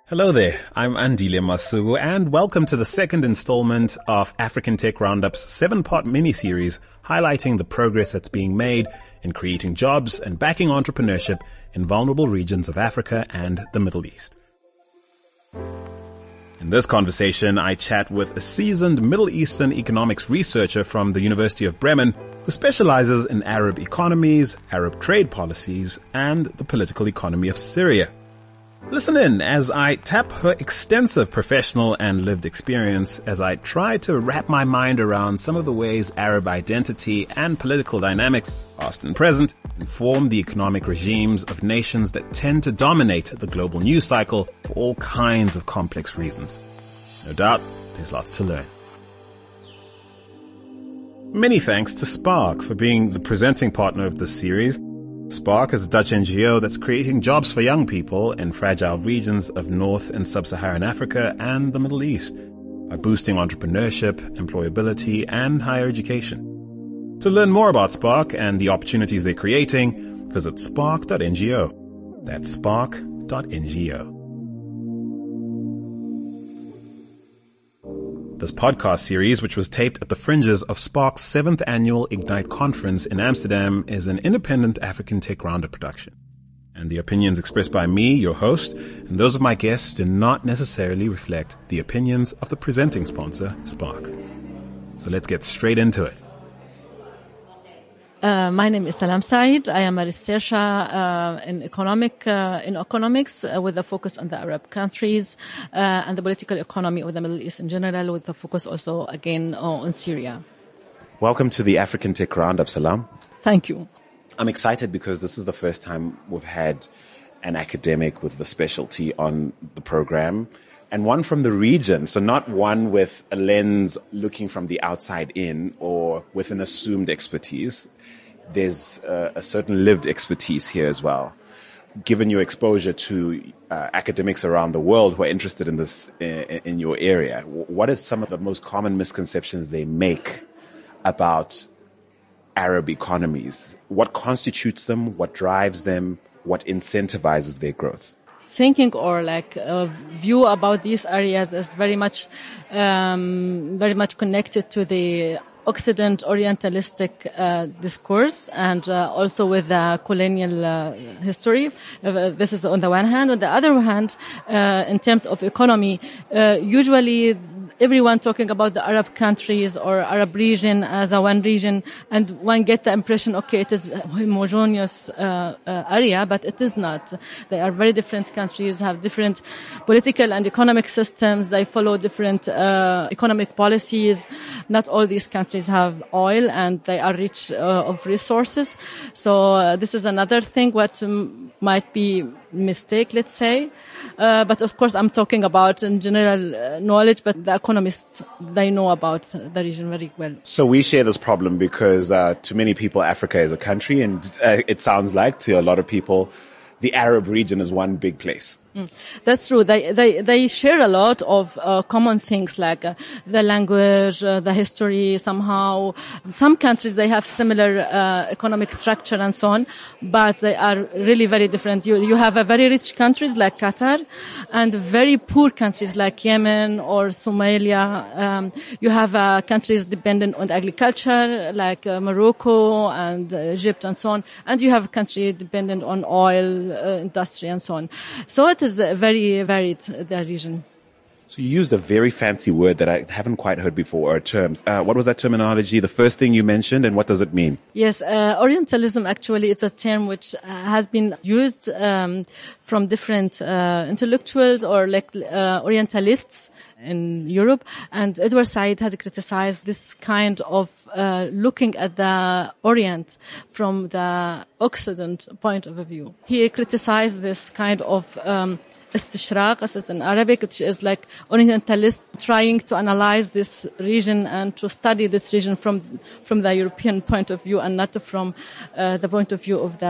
Hello there, I'm Andile Masuku, and welcome to the second installment of African Tech Roundup's 7-part mini-series highlighting the progress that's being made in creating jobs and backing entrepreneurship in vulnerable regions of Africa and the Middle East. In this conversation, I chat with a seasoned Middle Eastern economics researcher from the University of Bremen who specializes in Arab economies, Arab trade policies, and the political economy of Syria. Listen in as I tap her extensive professional and lived experience as I try to wrap my mind around some of the ways Arab identity and political dynamics, past and present, inform the economic regimes of nations that tend to dominate the global news cycle for all kinds of complex reasons. No doubt, there's lots to learn. Many thanks to Spark for being the presenting partner of this series. Spark is a Dutch NGO that's creating jobs for young people in fragile regions of North and Sub-Saharan Africa and the Middle East by boosting entrepreneurship, employability, and higher education. To learn more about Spark and the opportunities they're creating, visit spark.ngo. That's spark.ngo. This podcast series, which was taped at the fringes of Spark's 7th annual Ignite conference in Amsterdam, is an independent African Tech Roundup production. And the opinions expressed by me, your host, and those of my guests do not necessarily reflect the opinions of the presenting sponsor, Spark. So let's get straight into it. My name is Salam Said. I am a researcher in economics with a focus on the Arab countries and the political economy of the Middle East in general, with a focus also, again, on Syria. Welcome to the African Tech Roundup, Salam. Thank you. I'm excited because this is the first time we've had an academic with the specialty on the program, and one from the region, so not one with a lens looking from the outside in or with an assumed expertise. There's a certain lived expertise here as well. Given your exposure to academics around the world who are interested in this in your area, what are some of the most common misconceptions they make about Arab economies? What constitutes them? What drives them? What incentivizes their growth? Thinking or view about these areas is very much connected to the Occident Orientalistic discourse and also with the colonial history. This is on the one hand. On the other hand, in terms of economy, usually everyone talking about the Arab countries or Arab region as a one region, and one get the impression, okay, it is a homogeneous area, but it is not. They are very different countries, have different political and economic systems. They follow different economic policies. Not all these countries have oil, and they are rich of resources. So this is another thing what might be mistake, let's say. But of course, I'm talking about in general knowledge, but the economists, they know about the region very well. So we share this problem because to many people, Africa is a country, and it sounds like to a lot of people, the Arab region is one big place. That's true. They share a lot of common things like the language, the history somehow. Some countries, they have similar economic structure and so on, but they are really very different. You have a very rich countries like Qatar and very poor countries like Yemen or Somalia. You have countries dependent on agriculture like Morocco and Egypt and so on. And you have countries dependent on oil industry and so on. So it is very varied, the region. So you used a very fancy word that I haven't quite heard before, or a term. What was that terminology? The first thing you mentioned, and what does it mean? Yes, Orientalism, actually, it's a term which has been used from different intellectuals or Orientalists in Europe. And Edward Said has criticized this kind of looking at the Orient from the Occident point of view. He criticized this kind of istishraq, as is in Arabic, which is like Orientalists trying to analyze this region and to study this region from the European point of view and not from the point of view of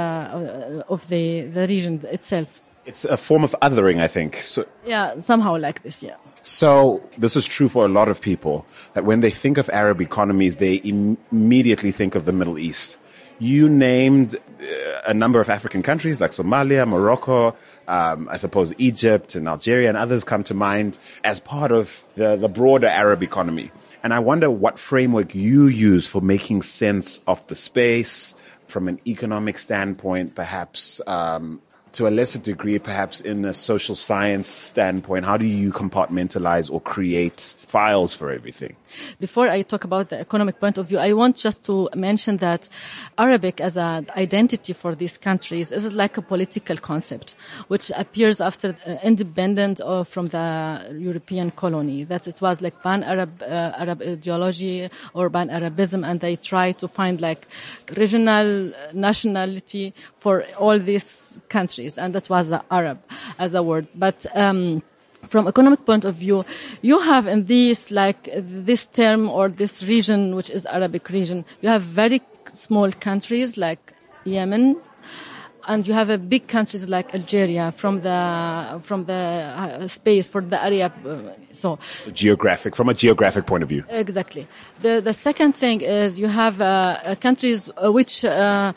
the region itself. It's a form of othering, I think. So, yeah, somehow like this, yeah. So this is true for a lot of people, that when they think of Arab economies, they immediately think of the Middle East. You named a number of African countries like Somalia, Morocco, I suppose Egypt and Algeria and others come to mind as part of the broader Arab economy. And I wonder what framework you use for making sense of the space from an economic standpoint, perhaps, to a lesser degree, perhaps in a social science standpoint. How do you compartmentalize or create files for everything? Before I talk about the economic point of view, I want just to mention that Arabic as an identity for these countries is like a political concept, which appears after independent from the European colony. That it was like Arab ideology or Pan-Arabism, and they try to find like regional nationality for all these countries, and that was the Arab as a word. But from economic point of view, you have in this term or this region, which is Arabic region, you have very small countries like Yemen, and you have a big countries like Algeria from the space for the area. So from a geographic point of view. Exactly. The second thing is you have countries which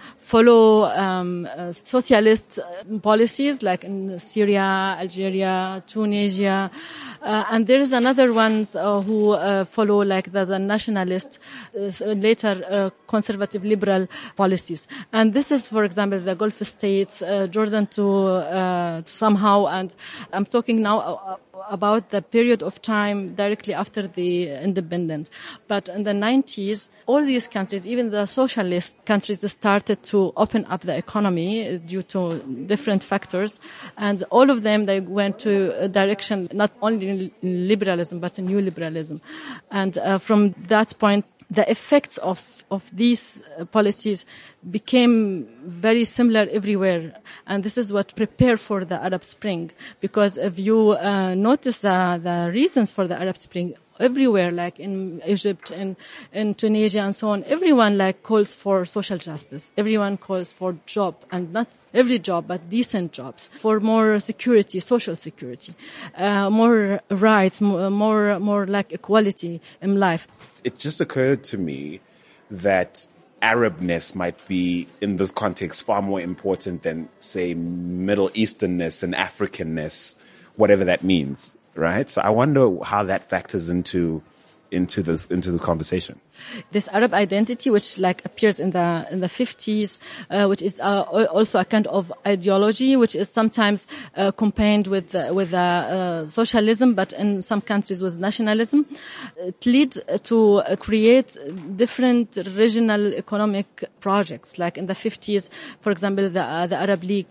follow socialist policies like in Syria, Algeria, Tunisia, and there is another ones who follow like the nationalist, later conservative liberal policies. And this is, for example, the Gulf states, Jordan to somehow, and I'm talking now about the period of time directly after the independence. But in the 90s, all these countries, even the socialist countries, started to open up the economy due to different factors. And all of them, they went to a direction, not only in liberalism, but in new liberalism. And from that point, the effects of these policies became very similar everywhere. And this is what prepared for the Arab Spring. Because if you notice the reasons for the Arab Spring, everywhere, like in Egypt and in Tunisia and so on, everyone like calls for social justice. Everyone calls for job, and not every job, but decent jobs, for more security, social security, more rights, more like equality in life. It just occurred to me that Arabness might be, in this context, far more important than, say, Middle Easternness and Africanness, whatever that means, right? So I wonder how that factors into this conversation. This Arab identity, which like appears in the 50s, which is also a kind of ideology, which is sometimes combined with socialism, but in some countries with nationalism. It leads to create different regional economic projects. Like in the 50s, for example, the Arab League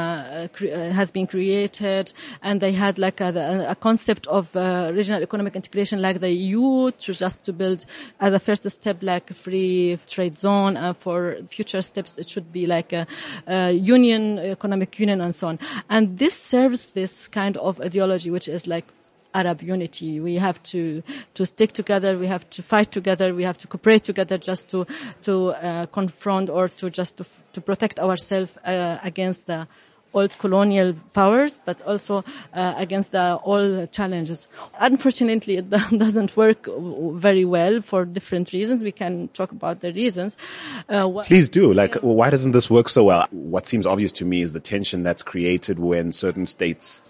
has been created, and they had like a concept of regional economic integration, like the EU, to build as a first step like a free trade zone. For future steps, it should be like a union, economic union, and so on. And this serves this kind of ideology, which is like Arab unity. We have to stick together. We have to fight together. We have to cooperate together just to confront or to protect ourselves against the old colonial powers, but also against all challenges. Unfortunately, it doesn't work very well for different reasons. We can talk about the reasons. Please do. Why doesn't this work so well? What seems obvious to me is the tension that's created when certain states,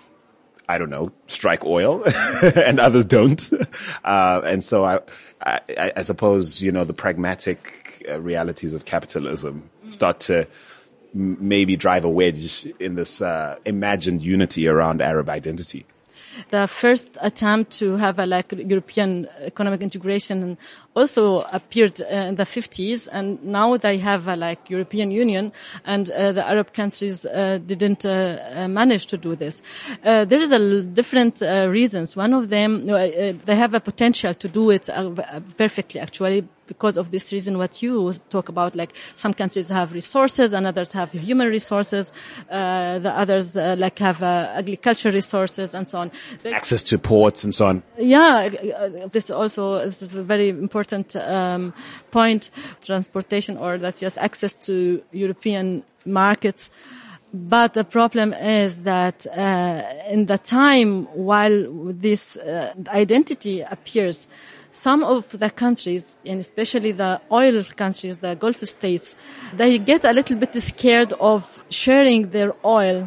I don't know, strike oil and others don't. And so I suppose, the pragmatic realities of capitalism start to maybe drive a wedge in this imagined unity around Arab identity. The first attempt to have a European economic integration also appeared in the 50s, and now they have a European Union, and the Arab countries didn't manage to do this. There is a different reasons. One of them, they have a potential to do it perfectly, actually, because of this reason what you talk about, like some countries have resources and others have human resources, the others have agricultural resources and so on. Access to ports and so on. Yeah, this is a very important point, transportation, or that's just access to European markets. But the problem is that in the time while this identity appears, some of the countries, and especially the oil countries, the Gulf states, they get a little bit scared of sharing their oil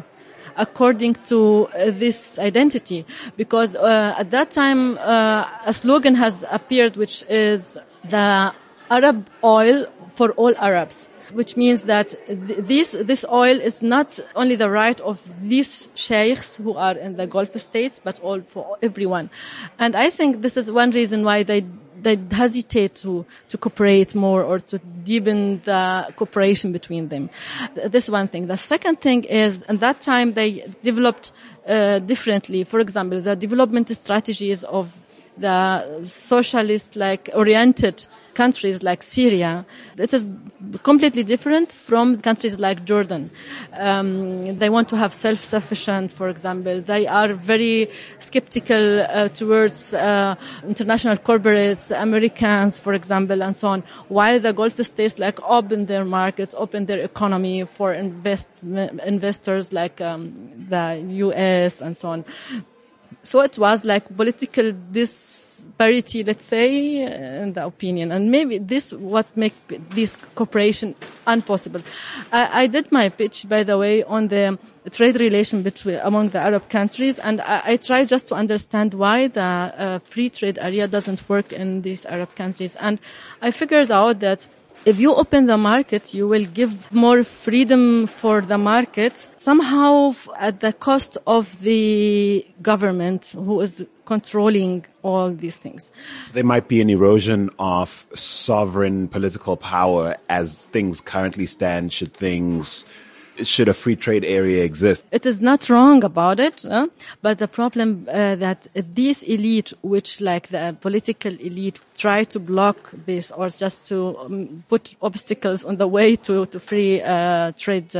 according to this identity. Because at that time, a slogan has appeared, which is the Arab oil for all Arabs, which means that this oil is not only the right of these sheikhs who are in the Gulf states, but all for everyone. And I think this is one reason why they hesitate to cooperate more or to deepen the cooperation between them. This one thing. The second thing is, at that time, they developed differently. For example, the development strategies of the socialist, oriented countries like Syria, it is completely different from countries like Jordan. They want to have self-sufficient, for example. They are very skeptical towards international corporates, Americans, for example, and so on. While the Gulf states open their markets, open their economy for investors like the US and so on. So it was political disparity, let's say, in the opinion. And maybe this what make this cooperation impossible. I did my pitch, by the way, on the trade relation among the Arab countries, and I tried just to understand why the free trade area doesn't work in these Arab countries. And I figured out that if you open the market, you will give more freedom for the market, somehow at the cost of the government who is controlling all these things. There might be an erosion of sovereign political power as things currently stand, should a free trade area exist. It is not wrong about it, but the problem that this elite, which the political elite, try to block this or just to put obstacles on the way to free trade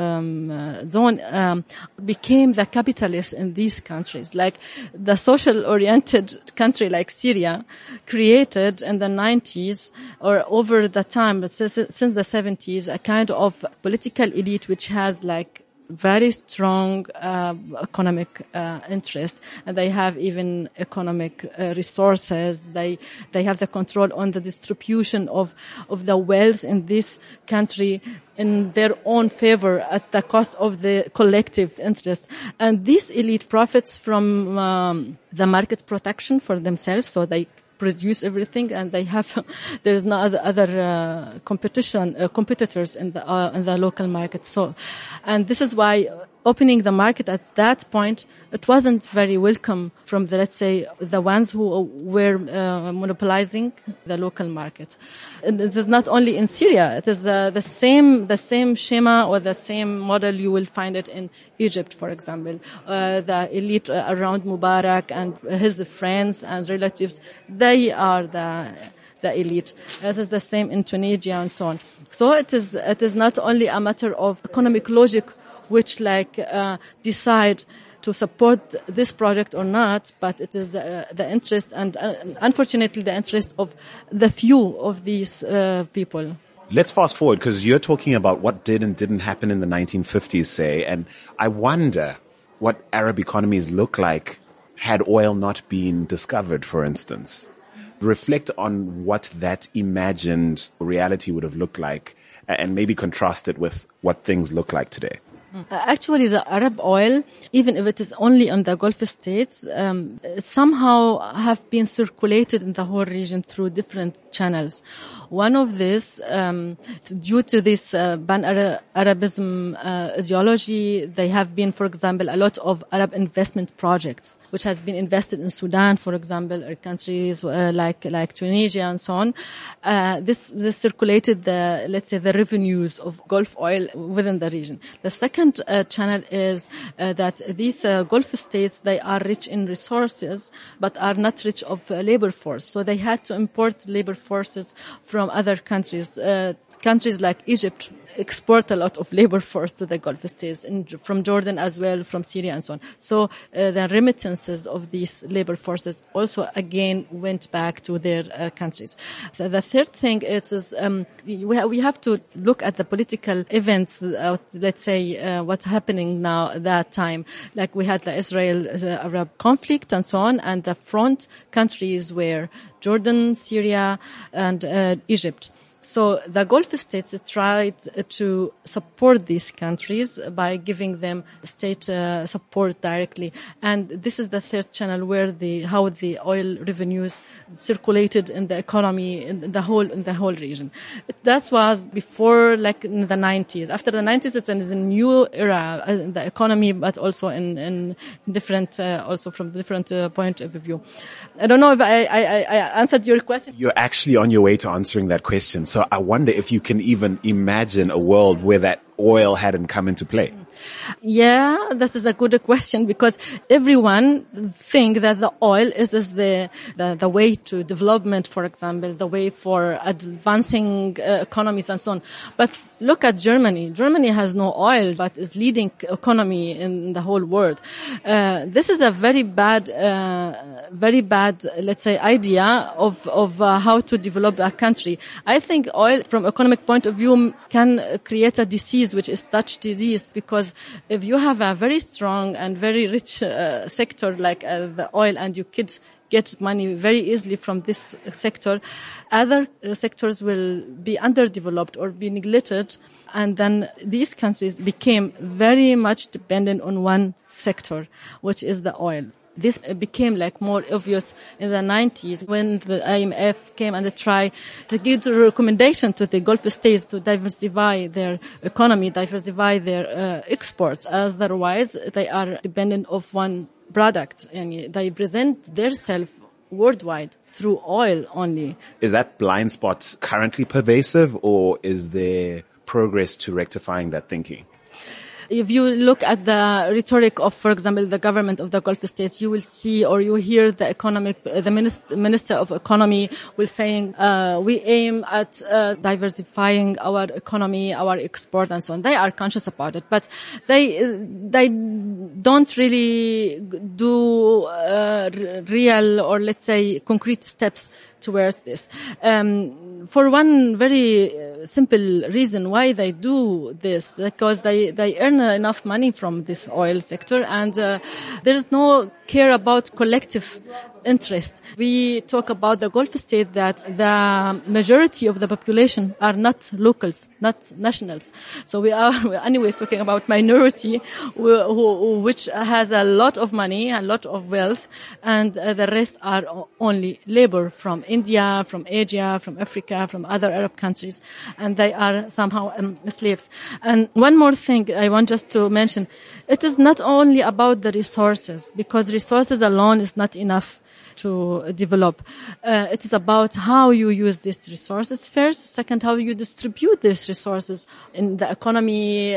zone, became the capitalists in these countries. The social-oriented country like Syria created in the 90s or over the time, since the 70s, a kind of political elite which has very strong economic interest, and they have even economic resources. They have the control on the distribution of the wealth in this country in their own favor at the cost of the collective interest. And this elite profits from the market protection for themselves, so they produce everything, and they have there's no other competitors in the local market. So, and this is why opening the market at that point, it wasn't very welcome from the ones who were monopolizing the local market. And it is not only in Syria; it is the same schema or the same model. You will find it in Egypt, for example. The elite around Mubarak and his friends and relatives, they are the elite. This is the same in Tunisia and so on. So it is not only a matter of economic logic which decide to support this project or not, but it is the interest and unfortunately the interest of the few of these people. Let's fast forward, because you're talking about what did and didn't happen in the 1950s, say, and I wonder what Arab economies look like had oil not been discovered, for instance. Reflect on what that imagined reality would have looked like and maybe contrast it with what things look like today. Actually, the Arab oil, even if it is only on the Gulf states, somehow have been circulated in the whole region through different channels. One of this, due to this pan-Arabism ideology, they have been, for example, a lot of Arab investment projects, which has been invested in Sudan, for example, or countries like Tunisia and so on. This circulated the revenues of Gulf oil within the region. The second channel is that these Gulf states, they are rich in resources, but are not rich of labor force. So they had to import labor forces from other countries. Countries like Egypt export a lot of labor force to the Gulf states, from Jordan as well, from Syria and so on. So the remittances of these labor forces also again went back to their countries. The third thing is we have to look at the political events, let's say what's happening now at that time. Like we had the Israel-Arab conflict and so on, and the front countries were Jordan, Syria, and Egypt. So the Gulf states tried to support these countries by giving them state support directly. And this is the third channel where how the oil revenues circulated in the economy in the whole region. That was before, like in the 90s. After the 90s, it's a new era in the economy, but also in different, also from different point of view. I don't know if I answered your question. You're actually on your way to answering that question. So I wonder if you can even imagine a world where that oil hadn't come into play. Yeah, this is a good question, because everyone think that the oil is the way to development, for example, the way for advancing economies and so on. But look at Germany. Germany has no oil, but is leading economy in the whole world. This is a very bad, let's say, idea of how to develop a country. I think oil, from economic point of view, can create a disease, which is Dutch disease, because if you have a very strong and very rich sector like the oil, and your kids get money very easily from this sector, other sectors will be underdeveloped or be neglected, and then these countries became very much dependent on one sector, which is the oil. This became like more obvious in the 90s when the IMF came and they tried to give a recommendation to the Gulf states to diversify their economy, diversify their exports, as otherwise they are dependent of one product, and they present themselves worldwide through oil only. Is that blind spot currently pervasive, or is there progress to rectifying that thinking? If you look at the rhetoric of, for example, the government of the Gulf states, you will see or you hear the minister of economy will saying, we aim at diversifying our economy, our export, and so on. They are conscious about it, but they don't really do real, or let's say concrete steps towards this. For one very simple reason why they do this, because they earn enough money from this oil sector, and there is no care about collective interest. We talk about the Gulf state that the majority of the population are not locals, not nationals. So we are anyway talking about minority which has a lot of money, a lot of wealth, and the rest are only labor from India, from Asia, from Africa, from other Arab countries, and they are somehow slaves. And one more thing I want just to mention, it is not only about the resources, because resources alone is not enough to develop. It is about how you use these resources first. Second, how you distribute these resources in the economy,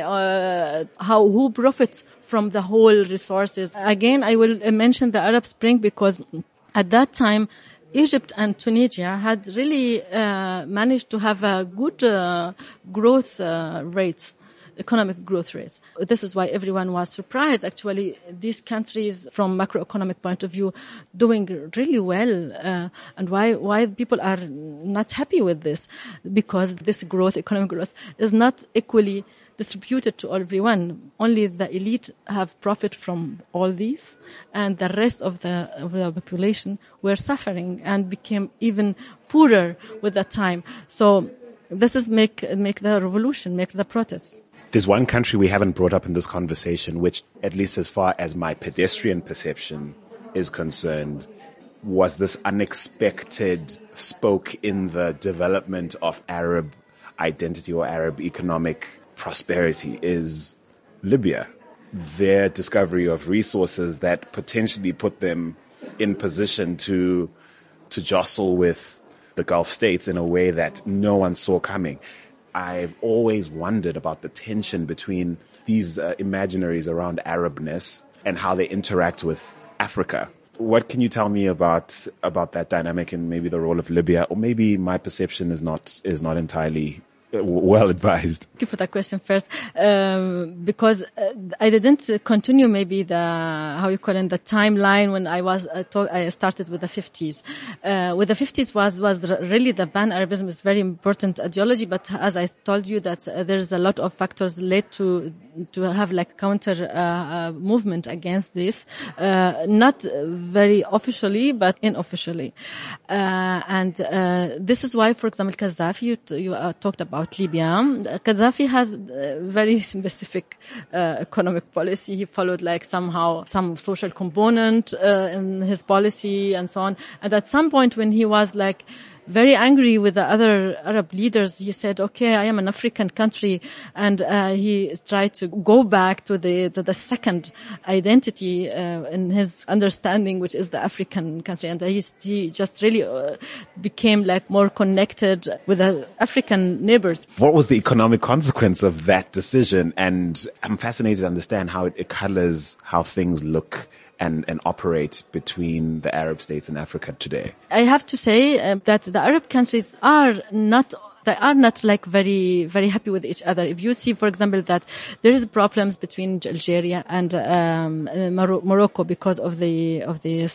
who profits from the whole resources. Again, I will mention the Arab Spring, because at that time, Egypt and Tunisia had really managed to have a good growth rates. Economic growth rates. This is why everyone was surprised. Actually, these countries, from macroeconomic point of view, doing really well. And why people are not happy with this? Because this growth, economic growth, is not equally distributed to everyone. Only the elite have profit from all these, and the rest of the population were suffering and became even poorer with that time. So this is make the revolution, make the protest. There's one country we haven't brought up in this conversation, which, at least as far as my pedestrian perception is concerned, was this unexpected spoke in the development of Arab identity or Arab economic prosperity, is Libya. Their discovery of resources that potentially put them in position to jostle with the Gulf states in a way that no one saw coming. I've always wondered about the tension between these imaginaries around Arabness and how they interact with Africa. What can you tell me about that dynamic and maybe the role of Libya? Or maybe my perception is not entirely Well advised. Thank you for that question first, because I didn't continue maybe the the timeline when I started with the 50s. With the 50s was really the Pan-Arabism is very important ideology, but as I told you that there's a lot of factors led to have like counter movement against this, not very officially but unofficially, and this is why, for example, Gaddafi, you talked about Libya. Gaddafi has a very specific economic policy. He followed like somehow some social component in his policy and so on. And at some point when he was like very angry with the other Arab leaders, he said, okay, I am an African country, and he tried to go back to the second identity in his understanding, which is the African country, and he just really became like more connected with the African neighbors. What was the economic consequence of that decision? And I'm fascinated to understand how it colors how things look and operate between the Arab states and Africa today. I have to say that the Arab countries are not like very, very happy with each other. If you see, for example, that there is problems between Algeria and Morocco because of the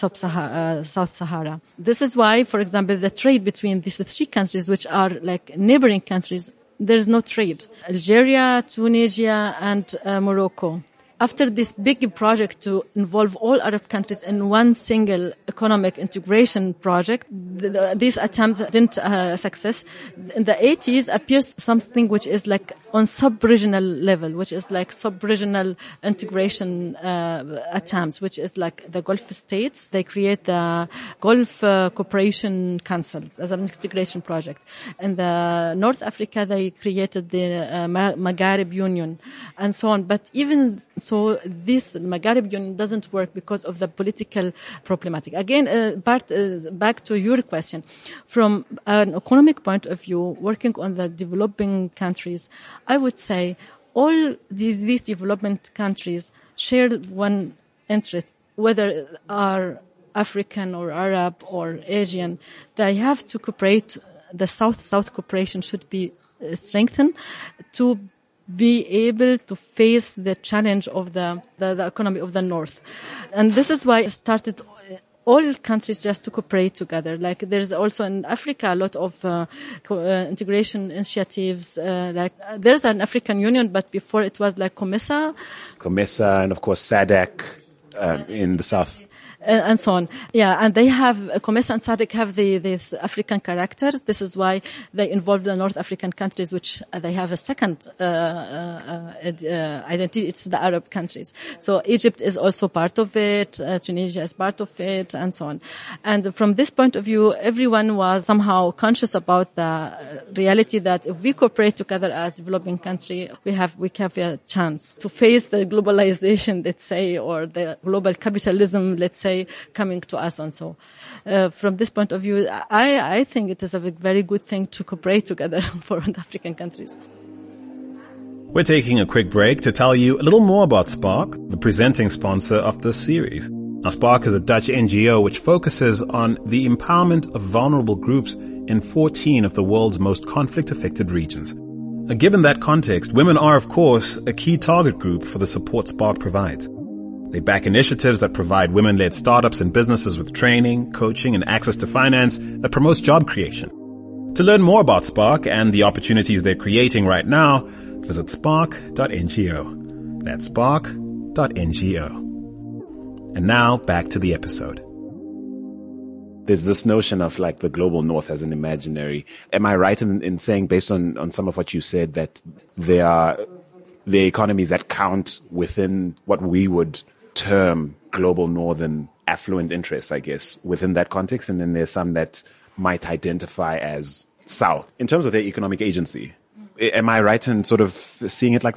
South Sahara. This is why, for example, the trade between these three countries, which are like neighboring countries, there is no trade. Algeria, Tunisia, and Morocco. After this big project to involve all Arab countries in one single economic integration project, these attempts didn't success. In the 80s appears something which is like on sub-regional level, which is like sub-regional integration attempts, which is like the Gulf states. They create the Gulf Cooperation Council as an integration project. In the North Africa, they created the Maghreb Union and so on. But even so, this Maghreb Union doesn't work because of the political problematic. Again, back to your question. From an economic point of view, working on the developing countries, I would say all these development countries share one interest, whether are African or Arab or Asian. They have to cooperate. The South-South cooperation should be strengthened to be able to face the challenge of the economy of the North. And this is why it started all countries just to cooperate together. Like there's also in Africa a lot of integration initiatives. Like there's an African Union, but before it was like COMESA, and of course SADC in the south. And so on. Yeah, and they have, COMESA and SADC have this African character. This is why they involve the North African countries, which they have a second identity. It's the Arab countries. So Egypt is also part of it, Tunisia is part of it, and so on. And from this point of view, everyone was somehow conscious about the reality that if we cooperate together as developing country, we have a chance to face the globalization, let's say, or the global capitalism, let's say, coming to us. And so from this point of view, I think it is a very good thing to cooperate together for the African countries. We're taking a quick break to tell you a little more about Spark, the presenting sponsor of this series. Now, Spark is a Dutch NGO which focuses on the empowerment of vulnerable groups in 14 of the world's most conflict-affected regions. Now, given that context, women are, of course, a key target group for the support Spark provides. They back initiatives that provide women-led startups and businesses with training, coaching, and access to finance that promotes job creation. To learn more about Spark and the opportunities they're creating right now, visit spark.ngo. That's spark.ngo. And now, back to the episode. There's this notion of like the global north as an imaginary. Am I right in saying, based on some of what you said, that there are the economies that count within what we would term global northern affluent interests, I guess, within that context, and then there's some that might identify as south in terms of their economic agency? Am I right in sort of seeing it like that?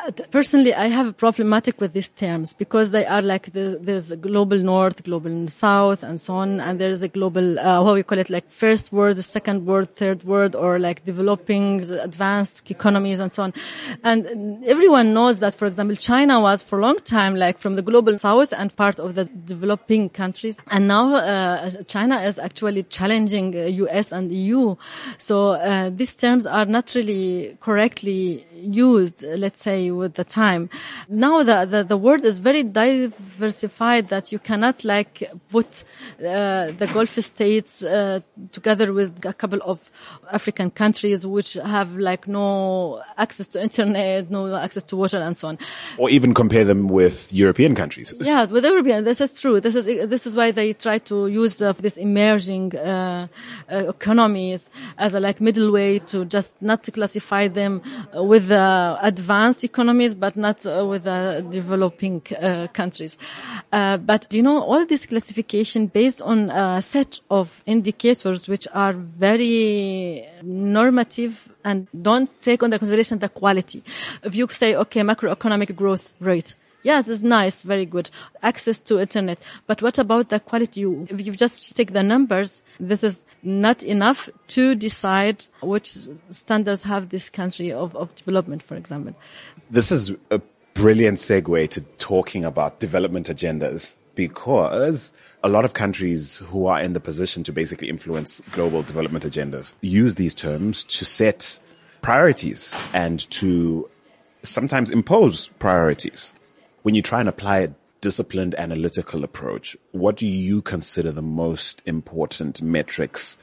Personally, I have a problematic with these terms because they are like there's a global north, global south, and so on, and there's a global what we call it like first world, second world, third world, or like developing, advanced economies, and so on. And everyone knows that, for example, China was for a long time like from the global south and part of the developing countries, and now China is actually challenging US and EU. So these terms are not really correctly used, let's say, with the time. Now the world is very diversified that you cannot like put the Gulf states together with a couple of African countries which have like no access to internet, no access to water, and so on. Or even compare them with European countries. Yes, with European, this is true. This is why they try to use this emerging economies as a like middle way to just not to classify them with advanced economies, but not with developing countries. But all this classification based on a set of indicators which are very normative and don't take into consideration the quality. If you say, okay, macroeconomic growth rate, yes, it's nice, very good. Access to internet. But what about the quality? If you just take the numbers, this is not enough to decide which standards have this country of development, for example. This is a brilliant segue to talking about development agendas, because a lot of countries who are in the position to basically influence global development agendas use these terms to set priorities and to sometimes impose priorities. When you try and apply a disciplined analytical approach, what do you consider the most important metrics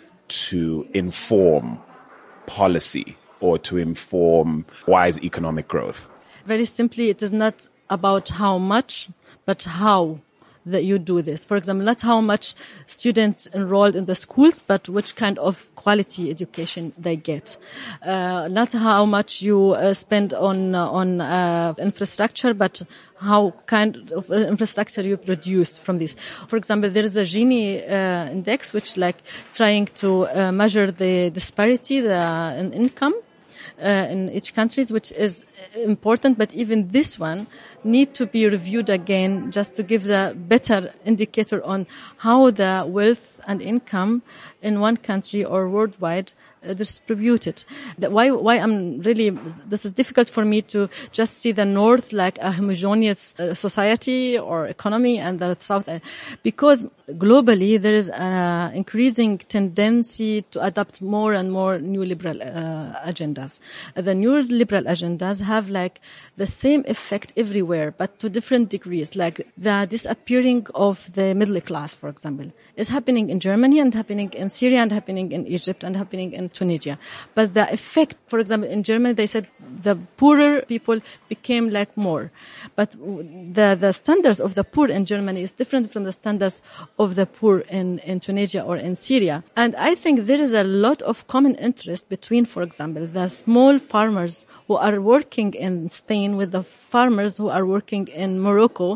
to inform policy or to inform wise economic growth? Very simply, it is not about how much, but how that you do this. For example, not how much students enrolled in the schools, but which kind of quality education they get. Not how much you spend on infrastructure, but how kind of infrastructure you produce from this. For example, there is a Gini index, which like trying to measure the disparity in income in each country, which is important, but even this one need to be reviewed again just to give the better indicator on how the wealth and income in one country or worldwide distributed. Why I'm really, this is difficult for me to just see the North like a homogeneous society or economy and the South, because globally there is an increasing tendency to adopt more and more neoliberal agendas. The neoliberal agendas have like the same effect everywhere, but to different degrees. Like the disappearing of the middle class, for example, is happening in Germany and happening in Syria and happening in Egypt and happening in Tunisia. But the effect, for example, in Germany, they said the poorer people became like more. But the standards of the poor in Germany is different from the standards of the poor in Tunisia or in Syria. And I think there is a lot of common interest between, for example, the small farmers who are working in Spain with the farmers who are working in Morocco,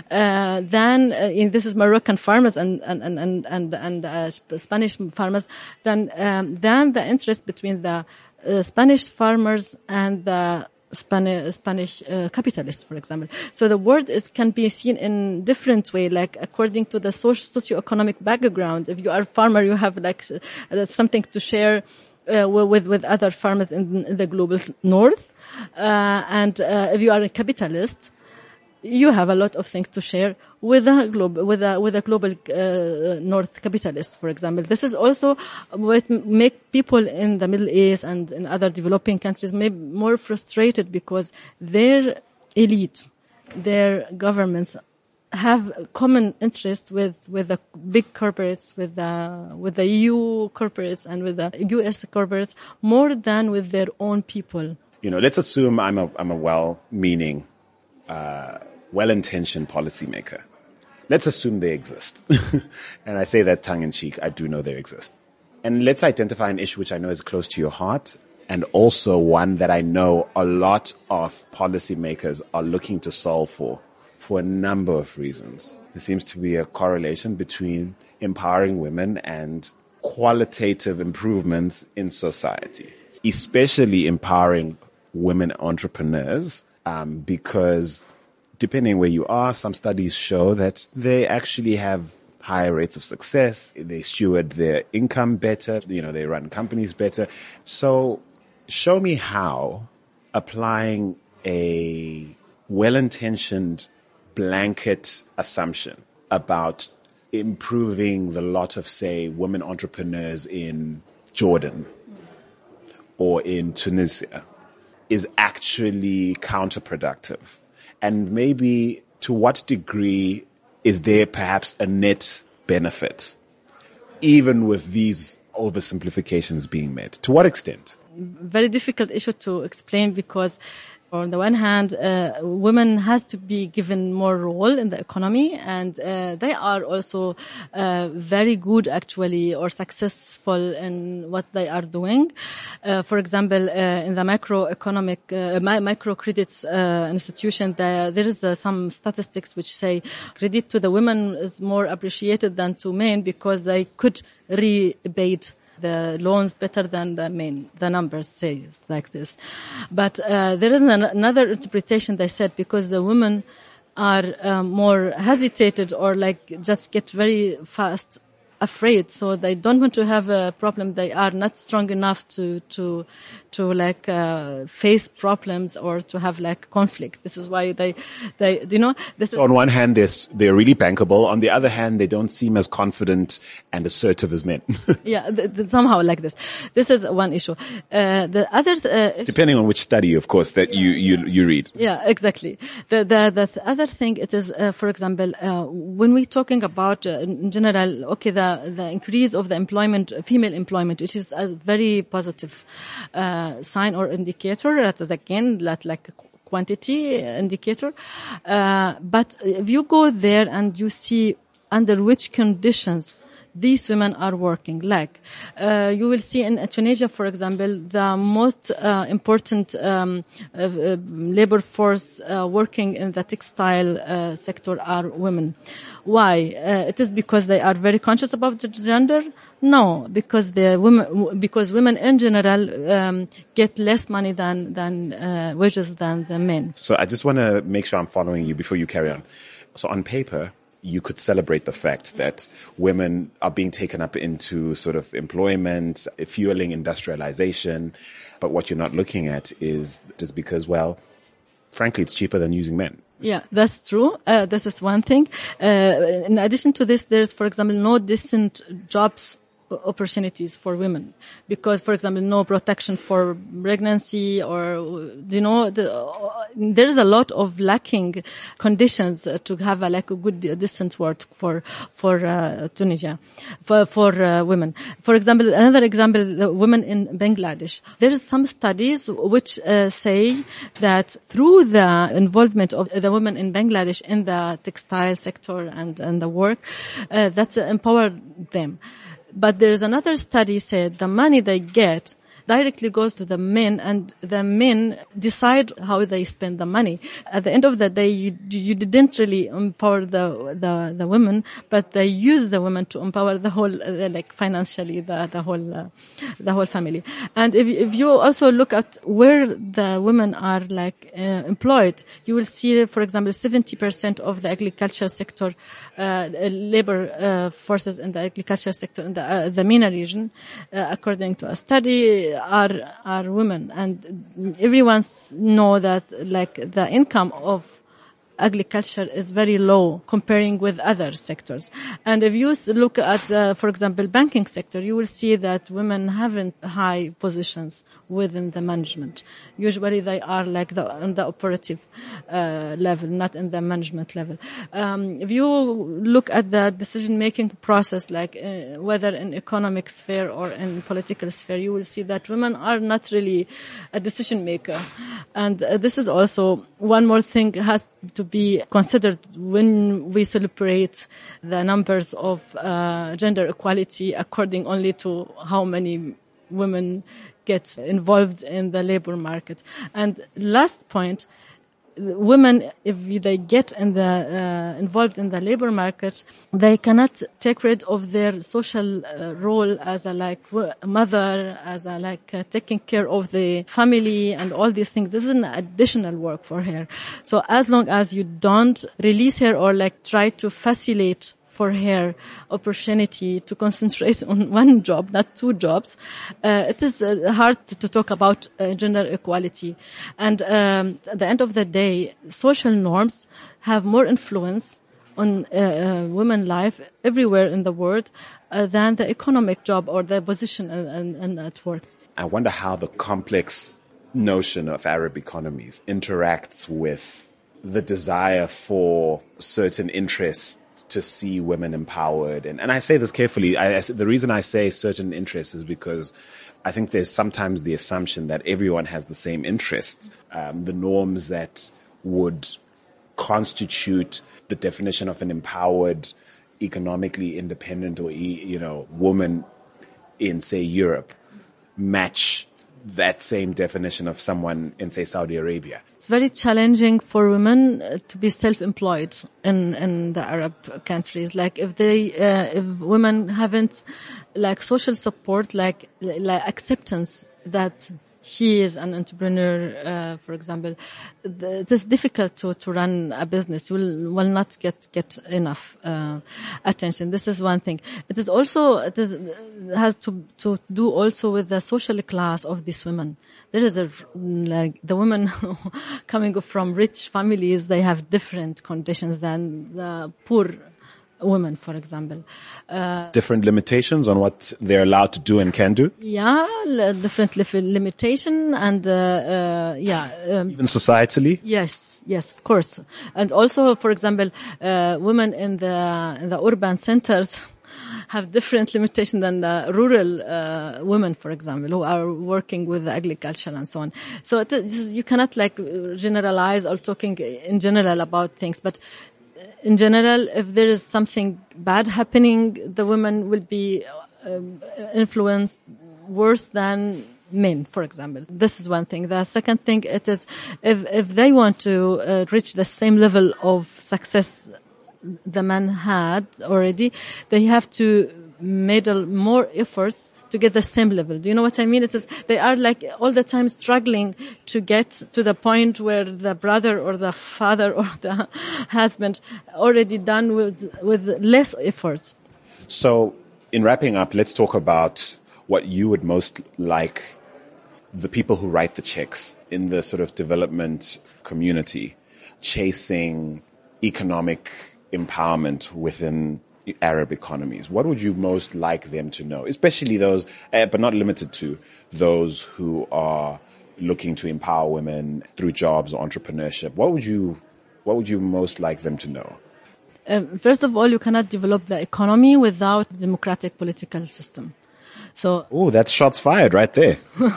this is Moroccan farmers and Spanish farmers, than the interest between the Spanish farmers and the Spanish capitalists, for example. So the word can be seen in different way, like according to the socio-economic background. If you are a farmer, you have like something to share with other farmers in the global north, and if you are a capitalist, you have a lot of things to share with a global north capitalists, for example. This is also what make people in the Middle East and in other developing countries more frustrated, because their elite, their governments have common interest with the big corporates, with the EU corporates and with the US corporates, more than with their own people. Let's assume I'm a well-meaning, well-intentioned policymaker. Let's assume they exist. And I say that tongue-in-cheek. I do know they exist. And let's identify an issue which I know is close to your heart, and also one that I know a lot of policymakers are looking to solve for a number of reasons. There seems to be a correlation between empowering women and qualitative improvements in society, especially empowering women entrepreneurs because depending where you are, some studies show that they actually have higher rates of success. They steward their income better. They run companies better. So show me how applying a well-intentioned blanket assumption about improving the lot of, say, women entrepreneurs in Jordan or in Tunisia is actually counterproductive. And maybe to what degree is there perhaps a net benefit, even with these oversimplifications being made? To what extent? Very difficult issue to explain because on the one hand, women has to be given more role in the economy, and they are also very good actually or successful in what they are doing. For example, in the macroeconomic microcredits institution, there is some statistics which say credit to the women is more appreciated than to men because they could rebate the loans better than the men. The numbers say like this. But there is another interpretation, they said, because the women are more hesitated or like just get very fast afraid, so they don't want to have a problem. They are not strong enough to face problems or to have like conflict. This is why they this So on one hand, they're really bankable. On the other hand, they don't seem as confident and assertive as men. Yeah, somehow like this. This is one issue. The other, depending on which study, of course, that you read. Yeah, exactly. The other thing, it is, for example, when we're talking about in general, okay, the increase of the employment, female employment, which is a very positive sign or indicator. That is again like a quantity indicator. But if you go there and you see under which conditions these women are working, like you will see in Tunisia, for example, the most important labor force working in the textile sector are women. Why? It is because they are very conscious about the gender? No, because women in general get less money than wages than the men. So I just want to make sure I'm following you before you carry on. So on paper, you could celebrate the fact that women are being taken up into sort of employment, fueling industrialization. But what you're not looking at is because, well, frankly, it's cheaper than using men. Yeah, that's true. This is one thing. In addition to this, there's, for example, no decent jobs opportunities for women because, for example, no protection for pregnancy or, there is a lot of lacking conditions to have a good, decent work for Tunisia, for women. For example, another example, the women in Bangladesh. There is some studies which say that through the involvement of the women in Bangladesh in the textile sector and the work, that's empowered them. But there is another study said the money they get directly goes to the men, and the men decide how they spend the money. At the end of the day, you didn't really empower the women, but they use the women to empower the whole, financially, the whole family. And if you also look at where the women are employed, you will see, for example, 70% of the agriculture sector, labor forces in the agriculture sector in the MENA region, according to a study, are women, and everyone know that the income of agriculture is very low comparing with other sectors. And if you look at, for example, banking sector, you will see that women haven't high positions within the management. Usually they are on the operative level, not in the management level. If you look at the decision-making process, whether in economic sphere or in political sphere, you will see that women are not really a decision maker. And this is also one more thing has to be considered when we celebrate the numbers of gender equality according only to how many women get involved in the labor market. And last point, women, if they get involved in the labor market, they cannot take rid of their social role as a mother, as a taking care of the family and all these things. This is an additional work for her. So as long as you don't release her or try to facilitate for her opportunity to concentrate on one job, not two jobs, it is hard to talk about gender equality. And at the end of the day, social norms have more influence on women's life everywhere in the world than the economic job or the position at work. I wonder how the complex notion of Arab economies interacts with the desire for certain interests to see women empowered. And I say this carefully. The reason I say certain interests is because I think there's sometimes the assumption that everyone has the same interests. The norms that would constitute the definition of an empowered, economically independent or, woman in, say, Europe match that same definition of someone in, say, Saudi Arabia. It's very challenging for women to be self-employed in the Arab countries. If women haven't social support, acceptance that she is an entrepreneur, for example, it is difficult to run a business. You will not get enough attention. This is one thing. It has to do also with the social class of these women. There is the women coming from rich families, they have different conditions than the poor women, for example. Different limitations on what they're allowed to do and can do? Yeah, different limitation and, even societally? Yes, of course. And also, for example, women in the urban centers have different limitation than the rural women, for example, who are working with the agriculture and so on. So you cannot generalize or talking in general about things, but in general, if there is something bad happening, the women will be influenced worse than men, for example. This is one thing. The second thing, it is if they want to reach the same level of success the man had already, they have to make more efforts to get the same level. Do you know what I mean? It is, they are all the time struggling to get to the point where the brother or the father or the husband already done with less efforts. So in wrapping up, let's talk about what you would most like the people who write the checks in the sort of development community chasing economic empowerment within Arab economies. What would you most like them to know? Especially those, but not limited to, those who are looking to empower women through jobs or entrepreneurship. What would you most like them to know? First of all, you cannot develop the economy without democratic political system. So, that's shots fired right there.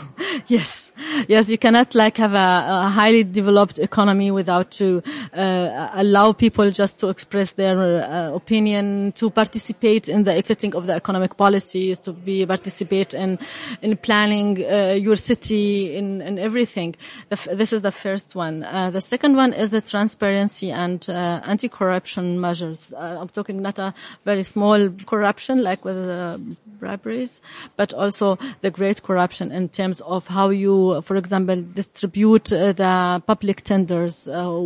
Yes, you cannot have a highly developed economy without to allow people just to express their opinion, to participate in the setting of the economic policies, to participate in planning your city, in everything. This is the first one. The second one is the transparency and anti-corruption measures. I'm talking not a very small corruption with briberies, but also the great corruption in terms of how you, for example, distribute the public tenders,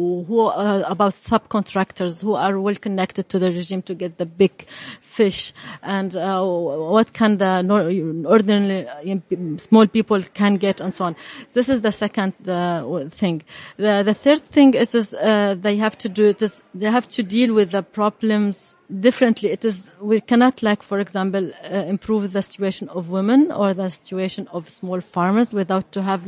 about subcontractors who are well connected to the regime to get the big fish, and what can the ordinary small people can get, and so on. This is the second thing. The third thing is they have to deal with the problems differently. We cannot for example, improve the situation of women or the situation of small farmers without to have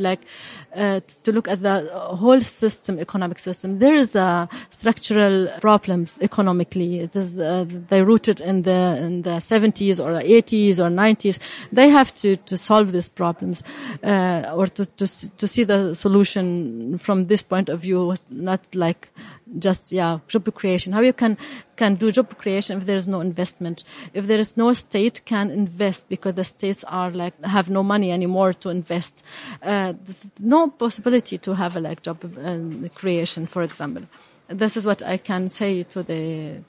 to look at the whole system, economic system. There is structural problems economically. It is, they rooted in the 70s or 80s or 90s. They have to solve these problems, or to see the solution from this point of view, was not just job creation. How you can do job creation if there is no investment, if there is no state can invest, because the states are have no money anymore to invest. There's no possibility to have job creation, for example. This is what I can say to the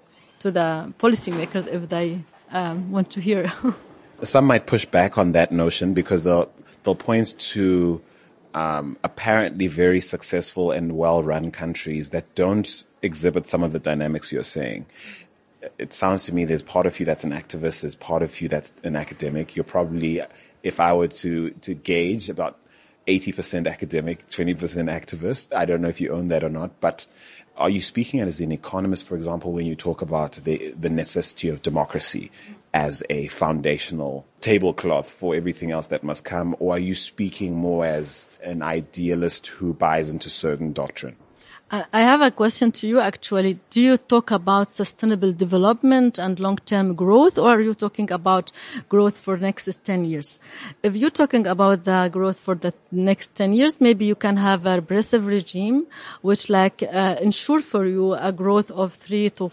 policymakers if they want to hear. Some might push back on that notion because they'll point to apparently very successful and well-run countries that don't exhibit some of the dynamics you're saying. It sounds to me there's part of you that's an activist, there's part of you that's an academic. You're probably, if I were to gauge, about 80% academic, 20% activist. I don't know if you own that or not, but are you speaking as an economist, for example, when you talk about the necessity of democracy as a foundational tablecloth for everything else that must come? Or are you speaking more as an idealist who buys into certain doctrine? I have a question to you, actually. Do you talk about sustainable development and long-term growth, or are you talking about growth for next 10 years? If you're talking about the growth for the next 10 years, maybe you can have a repressive regime which ensure for you a growth of 3 to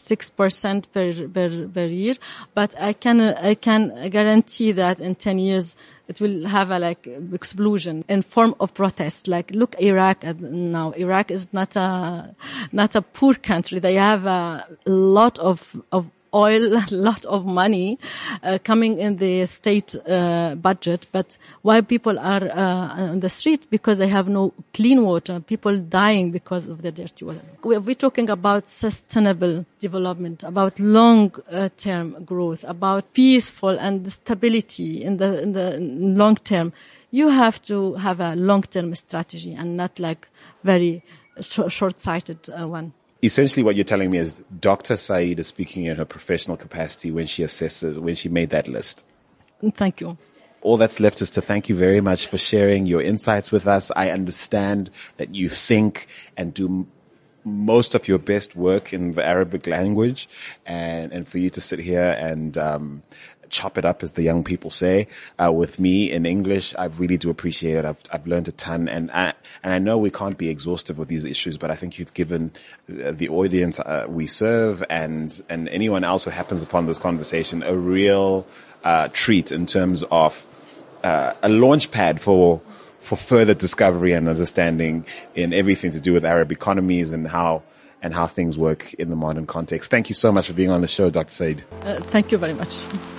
6% per year. But I can guarantee that in 10 years, it will have a explosion in form of protest. Look Iraq now. Iraq is not a poor country. They have a lot of oil, a lot of money coming in the state budget. But why people are on the street? Because they have no clean water. People dying because of the dirty water. We're talking about sustainable development, about long-term growth, about peaceful and stability in the long term. You have to have a long-term strategy and not very short-sighted one. Essentially what you're telling me is Dr. Said is speaking in her professional capacity when she made that list. Thank you. All that's left is to thank you very much for sharing your insights with us. I understand that you think and do most of your best work in the Arabic language, and for you to sit here and chop it up, as the young people say, with me in English, I really do appreciate it. I've learned a ton, and I know we can't be exhaustive with these issues, but I think you've given the audience we serve and anyone else who happens upon this conversation a real treat in terms of a launch pad for further discovery and understanding in everything to do with Arab economies and how things work in the modern context. Thank you so much for being on the show, Dr. Said. Thank you very much.